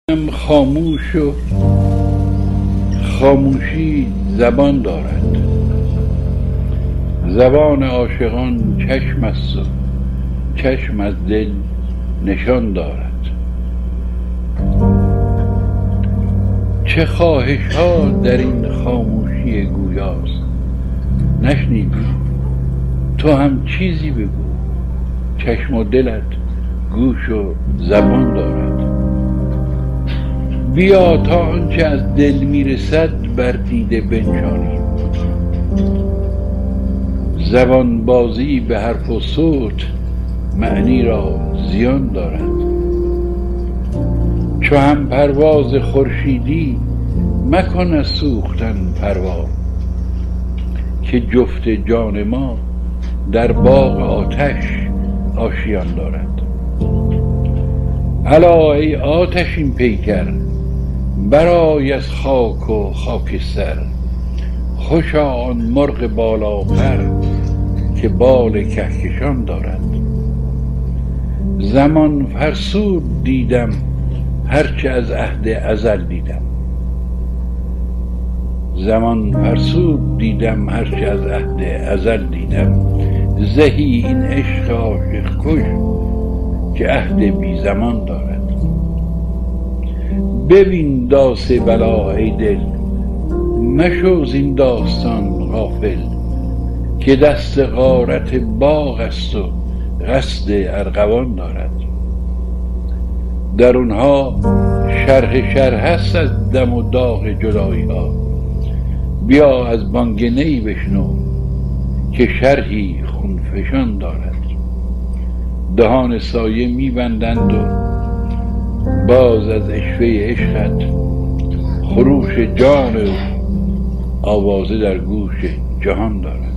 خاموش و خاموشی زبان دارد. زبان عاشقان چشم است و چشم از دل نشان دارد. چه خواهش ها در این خاموشی گویاست، نشنیدی؟ تو هم چیزی بگو، چشم و دلت گوش و زبان دارد. بیا تا آنچه از دل میرسد بر دیده بنشانیم. زبان بازی به حرف و صوت معنی را زیان دارد. چو هم پرواز خورشیدی مکن از سوختن پروا، که جفت جان ما در باغ آتش آشیان دارد. الا ای آتشین پیکر، برآی از خاک و خاکستر. خوشا آن مرغ بالاپر که بال کهکشان دارد. زمان فرسود دیدم هرچه از عهد ازل دیدم. زمان فرسود دیدم هرچه از عهد ازل دیدم. زهی این عشق عاشق کش که عهد بی زمان دارد. ببین داس بلا ای دل، مشو زین داستان غافل، که دست غارت باغ است و قصد ارغوان دارد. در اونها شرح است از دم و داغ جدایی ها. بیا از بانگ نی بشنو که شرحی خونفشان دارد. دهان سایه میبندند و باز از عشوه عشقت خروش جان و آوازه در گوش جهان دارد.